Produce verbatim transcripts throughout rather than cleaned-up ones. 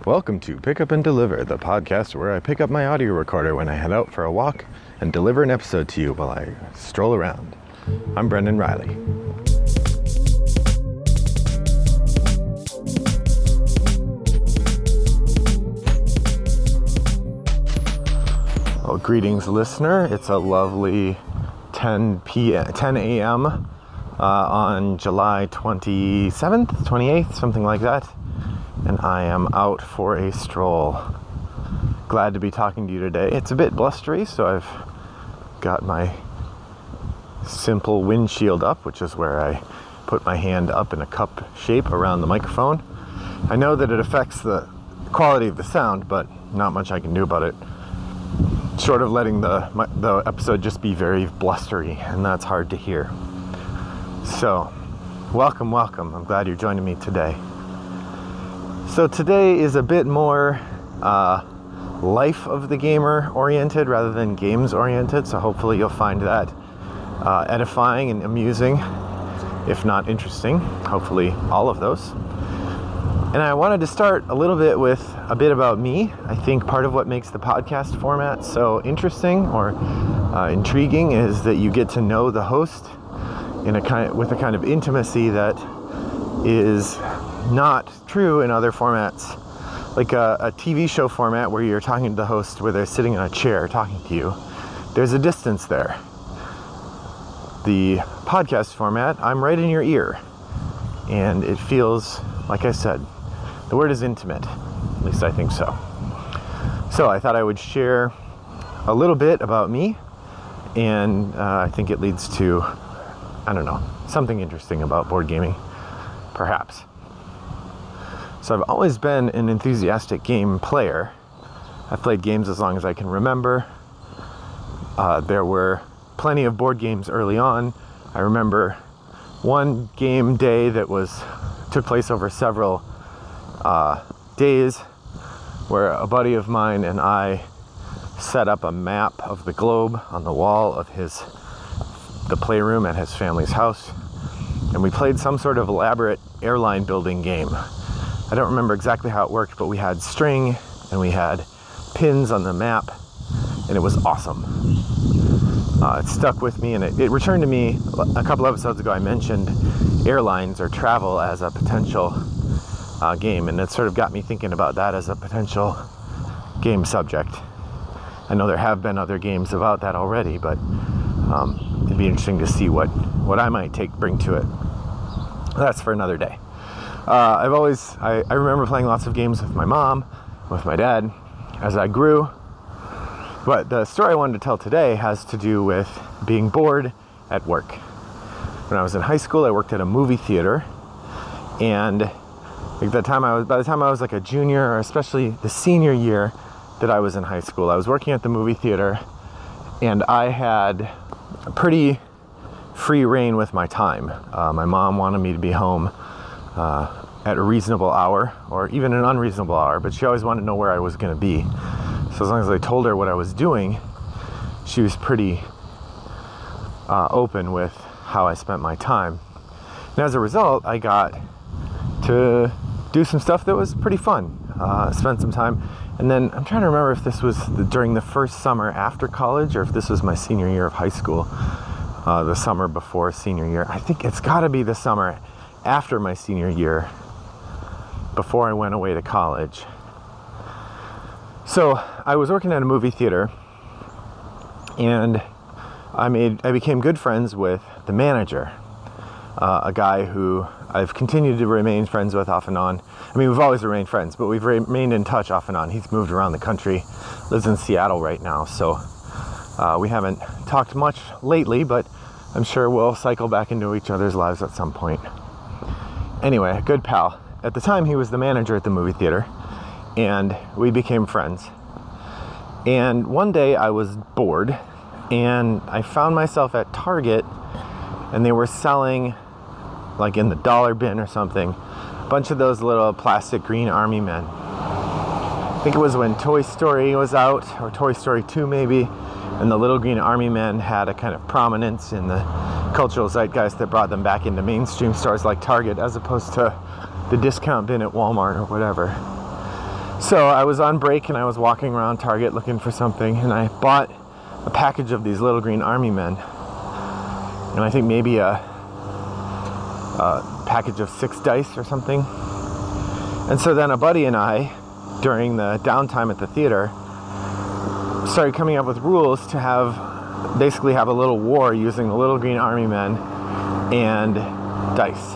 Welcome to Pick Up and Deliver, the podcast where I pick up my audio recorder when I head out for a walk and deliver an episode to you while I stroll around. I'm Brendan Riley. Well, greetings, listener. It's a lovely ten a.m. Uh, on July twenty-seventh, twenty-eighth, something like that. And I am out for a stroll. Glad to be talking to you today. It's a bit blustery, so I've got my simple windshield up, which is where I put my hand up in a cup shape around the microphone. I know that it affects the quality of the sound, but not much I can do about it. Short of letting the, my, the episode just be very blustery, and that's hard to hear. So, welcome, welcome. I'm glad you're joining me today. So today is a bit more uh, life of the gamer oriented rather than games oriented. So hopefully you'll find that uh, edifying and amusing, if not interesting. Hopefully all of those. And I wanted to start a little bit with a bit about me. I think part of what makes the podcast format so interesting or uh, intriguing is that you get to know the host in a kind with a kind of intimacy that is not true in other formats, like a, a T V show format where you're talking to the host where they're sitting in a chair talking to you. There's a distance there. The podcast format, I'm right in your ear, and it feels, like I said, the word is intimate. At least I think so. So I thought I would share a little bit about me, and uh, I think it leads to, I don't know, something interesting about board gaming, perhaps. So I've always been an enthusiastic game player. I've played games as long as I can remember. Uh, there were plenty of board games early on. I remember one game day that was took place over several uh, days where a buddy of mine and I set up a map of the globe on the wall of his the playroom at his family's house, and we played some sort of elaborate airline building game. I don't remember exactly how it worked, but we had string and we had pins on the map, and it was awesome. Uh, it stuck with me, and it, it returned to me a couple episodes ago. I mentioned airlines or travel as a potential uh, game, and it sort of got me thinking about that as a potential game subject. I know there have been other games about that already, but um, it'd be interesting to see what, what I might take bring to it. That's for another day. Uh, I've always, I, I remember playing lots of games with my mom, with my dad, as I grew. But the story I wanted to tell today has to do with being bored at work. When I was in high school, I worked at a movie theater, and like the time I was, by the time I was like a junior, or especially the senior year that I was in high school, I was working at the movie theater, and I had a pretty free reign with my time. Uh, my mom wanted me to be home Uh, at a reasonable hour, or even an unreasonable hour, but she always wanted to know where I was going to be. So as long as I told her what I was doing, she was pretty uh, open with how I spent my time. And as a result, I got to do some stuff that was pretty fun. Uh, spent some time, and then I'm trying to remember if this was the, during the first summer after college, or if this was my senior year of high school, uh, the summer before senior year. I think it's got to be the summer after my senior year, before I went away to college. So I was working at a movie theater, and I made I became good friends with the manager, uh, a guy who I've continued to remain friends with off and on. I mean, we've always remained friends, but we've remained in touch off and on. He's moved around the country, lives in Seattle right now, so uh, we haven't talked much lately, but I'm sure we'll cycle back into each other's lives at some point. Anyway, a good pal. At the time, he was the manager at the movie theater, and we became friends. And one day I was bored, and I found myself at Target, and they were selling, like in the dollar bin or something, a bunch of those little plastic green army men. I think it was when Toy Story was out, or Toy Story two maybe, and the little green army men had a kind of prominence in the cultural zeitgeist that brought them back into mainstream stores like Target, as opposed to the discount bin at Walmart or whatever. So I was on break and I was walking around Target looking for something, and I bought a package of these little green army men, and I think maybe a, a package of six dice or something. And so then a buddy and I, during the downtime at the theater, started coming up with rules to have, basically have a little war using the little green army men and dice.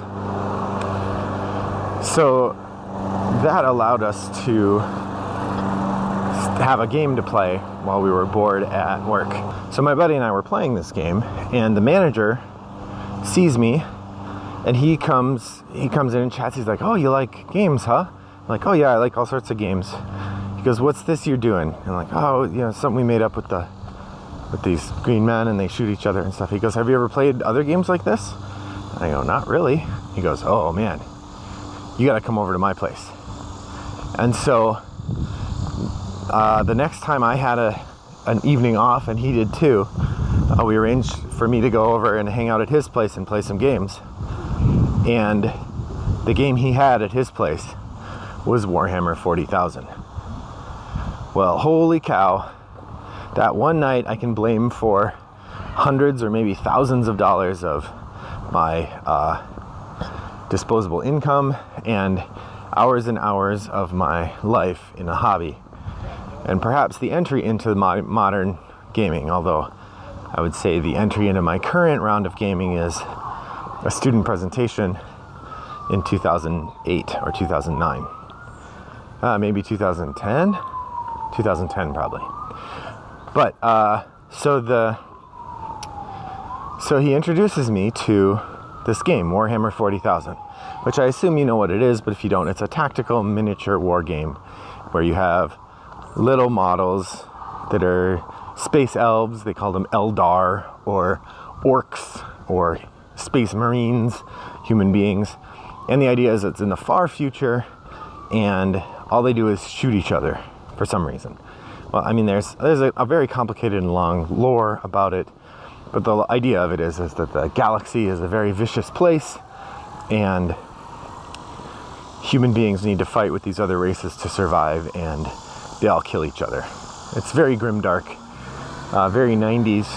So that allowed us to have a game to play while we were bored at work. So my buddy and I were playing this game, and the manager sees me, and he comes he comes in and chats. He's like, "Oh, you like games, huh?" I'm like, "Oh yeah, I like all sorts of games." He goes, "What's this you're doing?" And I'm like, "Oh, you know, something we made up with the with these green men, and they shoot each other and stuff." He goes, "Have you ever played other games like this?" I go, "Not really." He goes, "Oh man, you gotta come over to my place." And so uh, the next time I had a an evening off, and he did too, uh, we arranged for me to go over and hang out at his place and play some games. And the game he had at his place was Warhammer forty thousand. Well, holy cow, that one night I can blame for hundreds or maybe thousands of dollars of my uh, disposable income and hours and hours of my life in a hobby, and perhaps the entry into mo- modern gaming, although I would say the entry into my current round of gaming is a student presentation in two thousand eight or two thousand nine. Uh, maybe two thousand ten? two thousand ten probably. But, uh, so the, so he introduces me to this game, Warhammer forty thousand, which I assume you know what it is, but if you don't, it's a tactical miniature war game where you have little models that are space elves, they call them Eldar, or orcs, or space marines, human beings. And the idea is it's in the far future, and all they do is shoot each other for some reason. Well, I mean, there's there's a, a very complicated and long lore about it, but the idea of it is, is that the galaxy is a very vicious place, and human beings need to fight with these other races to survive, and they all kill each other. It's very grimdark, uh, very nineties,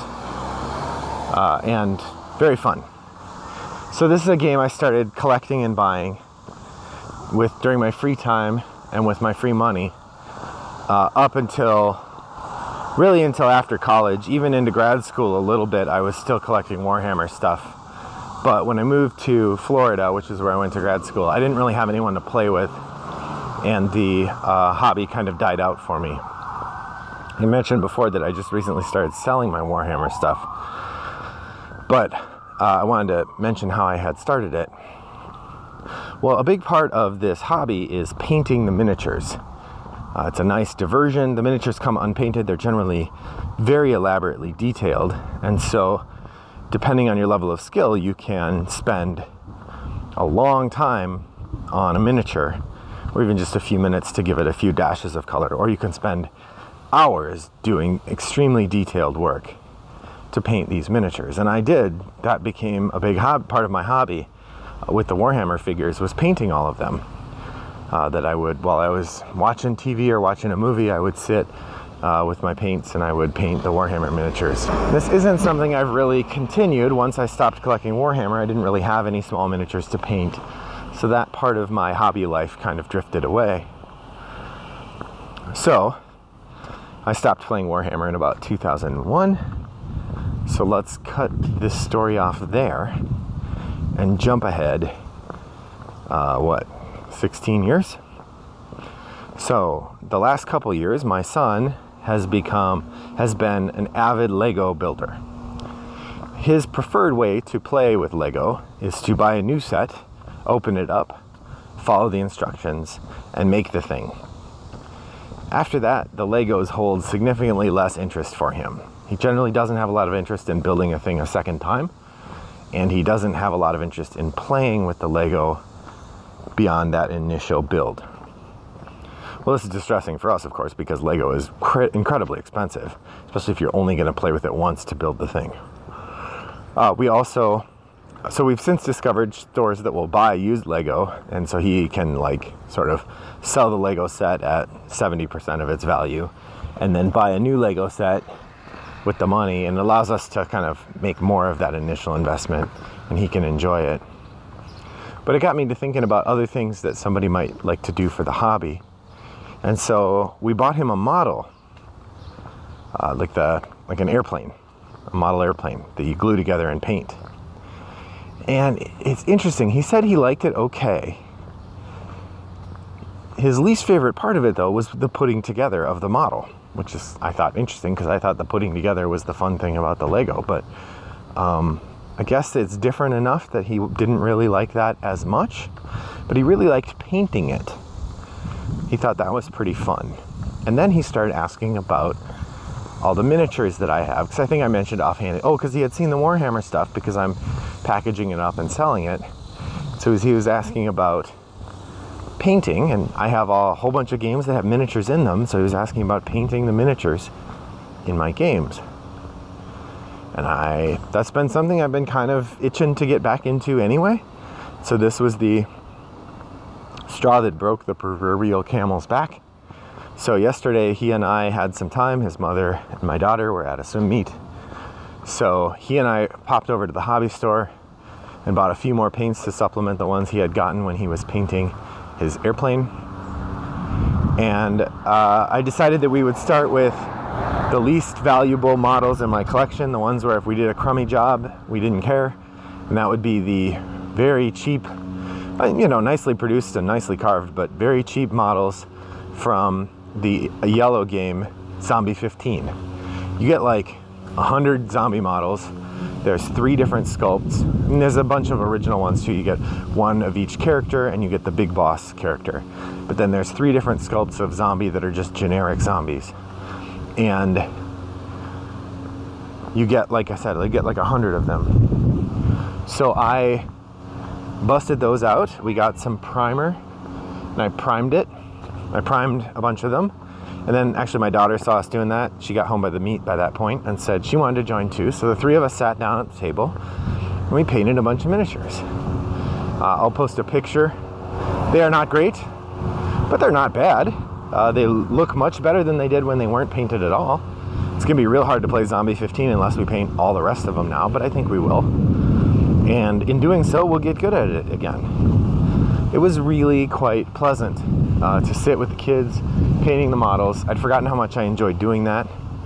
uh, and very fun. So this is a game I started collecting and buying with during my free time and with my free money, uh, up until, really until after college. Even into grad school a little bit, I was still collecting Warhammer stuff. But when I moved to Florida, which is where I went to grad school, I didn't really have anyone to play with, and the uh, hobby kind of died out for me. I mentioned before that I just recently started selling my Warhammer stuff, but uh, I wanted to mention how I had started it. Well, a big part of this hobby is painting the miniatures. Uh, it's a nice diversion. The miniatures come unpainted. They're generally very elaborately detailed, and so depending on your level of skill, you can spend a long time on a miniature, or even just a few minutes to give it a few dashes of color, or you can spend hours doing extremely detailed work to paint these miniatures. And I did. That became a big hob- part of my hobby uh, with the Warhammer figures, was painting all of them. Uh, that I would, while I was watching T V or watching a movie, I would sit uh, with my paints and I would paint the Warhammer miniatures. This isn't something I've really continued. Once I stopped collecting Warhammer, I didn't really have any small miniatures to paint. So that part of my hobby life kind of drifted away. So I stopped playing Warhammer in about two thousand one. So let's cut this story off there and jump ahead, uh, what, sixteen years? So the last couple years, my son has become, has been an avid Lego builder. His preferred way to play with Lego is to buy a new set, open it up, follow the instructions, and make the thing. After that, the Legos hold significantly less interest for him. He generally doesn't have a lot of interest in building a thing a second time, and he doesn't have a lot of interest in playing with the Lego beyond that initial build. Well, this is distressing for us, of course, because Lego is cr- incredibly expensive, especially if you're only going to play with it once to build the thing. Uh, we also so we've since discovered stores that will buy used Lego, and so he can like sort of sell the Lego set at seventy percent of its value and then buy a new Lego set with the money, and it allows us to kind of make more of that initial investment, and he can enjoy it. But it got me to thinking about other things that somebody might like to do for the hobby. And so we bought him a model, uh, like the like an airplane, a model airplane that you glue together and paint. And it's interesting. He said he liked it okay. His least favorite part of it, though, was the putting together of the model, which is, I thought, interesting, because I thought the putting together was the fun thing about the Lego. But um, I guess it's different enough that he didn't really like that as much. But he really liked painting it. He thought that was pretty fun. And then he started asking about all the miniatures that I have, because I think I mentioned offhand, oh, because he had seen the Warhammer stuff, because I'm packaging it up and selling it. So he was asking about painting, and I have a whole bunch of games that have miniatures in them, so he was asking about painting the miniatures in my games. And I that's been something I've been kind of itching to get back into anyway. So this was the straw that broke the proverbial camel's back. So yesterday he and I had some time. His mother and my daughter were at a swim meet. So he and I popped over to the hobby store and bought a few more paints to supplement the ones he had gotten when he was painting his airplane. And uh, I decided that we would start with the least valuable models in my collection, the ones where if we did a crummy job, we didn't care. And that would be the very cheap, you know, nicely produced and nicely carved, but very cheap models from the yellow game Zombie fifteen. You get like a hundred zombie models. There's three different sculpts, and there's a bunch of original ones too. You get one of each character, and you get the big boss character. But then there's three different sculpts of zombie that are just generic zombies. And you get, like I said, you get like a hundred of them. So I busted those out. We got some primer, and I primed it. I primed a bunch of them. And then actually my daughter saw us doing that. She got home by the meet by that point and said she wanted to join too. So the three of us sat down at the table and we painted a bunch of miniatures. Uh, I'll post a picture. They are not great, but they're not bad. Uh, they look much better than they did when they weren't painted at all. It's gonna be real hard to play Zombie fifteen unless we paint all the rest of them now, but I think we will. And in doing so, we'll get good at it again. It was really quite pleasant uh, to sit with the kids painting the models. I'd forgotten how much I enjoyed doing that.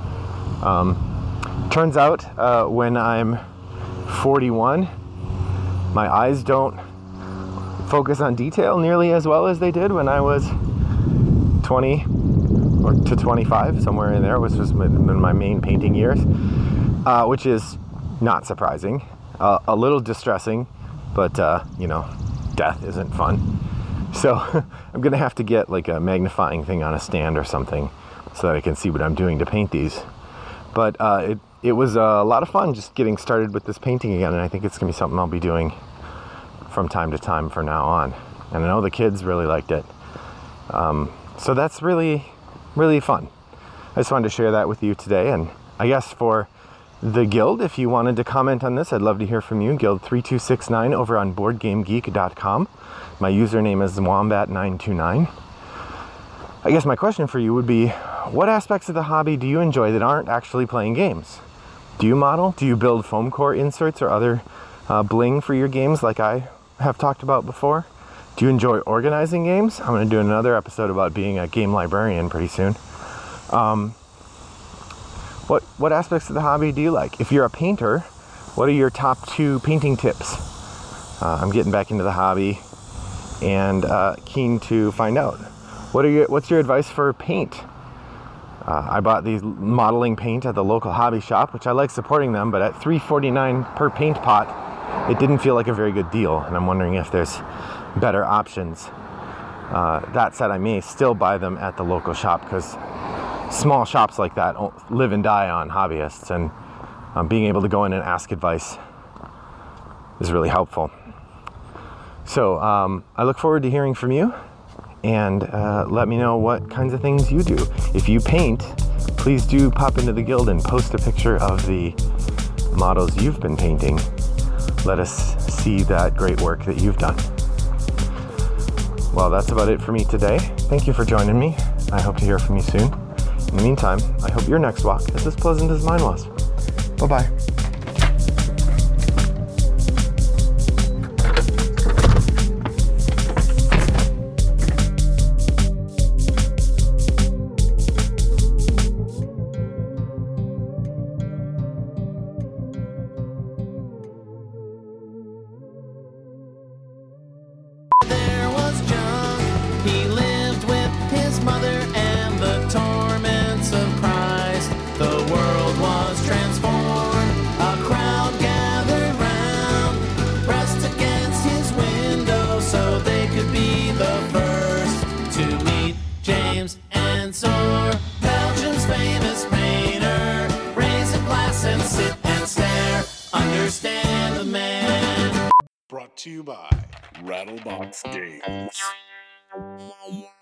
Um, turns out uh, when I'm forty-one, my eyes don't focus on detail nearly as well as they did when I was twenty or to twenty-five, somewhere in there, which was my, my main painting years, uh, which is not surprising, uh, a little distressing, but uh, you know, death isn't fun. So I'm gonna have to get like a magnifying thing on a stand or something so that I can see what I'm doing to paint these. But uh, it, it was a lot of fun just getting started with this painting again, and I think it's gonna be something I'll be doing from time to time from now on. And I know the kids really liked it. Um, so that's really, really fun. I just wanted to share that with you today. And I guess for the Guild, if you wanted to comment on this, I'd love to hear from you. Guild three two six nine over on board game geek dot com. My username is wombat nine two nine. I guess my question for you would be, what aspects of the hobby do you enjoy that aren't actually playing games? Do you model? Do you build foam core inserts or other uh, bling for your games like I have talked about before? Do you enjoy organizing games? I'm going to do another episode about being a game librarian pretty soon. Um, what what aspects of the hobby do you like? If you're a painter, what are your top two painting tips? Uh, I'm getting back into the hobby and uh, keen to find out. What are your what's your advice for paint? Uh, I bought these modeling paint at the local hobby shop, which I like supporting them, but at three forty-nine per paint pot, it didn't feel like a very good deal, and I'm wondering if there's better options. Uh, that said, I may still buy them at the local shop because small shops like that live and die on hobbyists, and um, being able to go in and ask advice is really helpful. So um, I look forward to hearing from you, and uh, let me know what kinds of things you do. If you paint, please do pop into the Guild and post a picture of the models you've been painting let us see that great work that you've done. Well, that's about it for me today. Thank you for joining me. I hope to hear from you soon. In the meantime, I hope your next walk is as pleasant as mine was. Bye-bye. He lived with his mother and the torments of Christ. The world was transformed. A crowd gathered round, pressed against his window so they could be the first to meet James Ensor, Belgium's famous painter. Raise a glass and sit and stare. Understand the man. Brought to you by Rattlebox Games.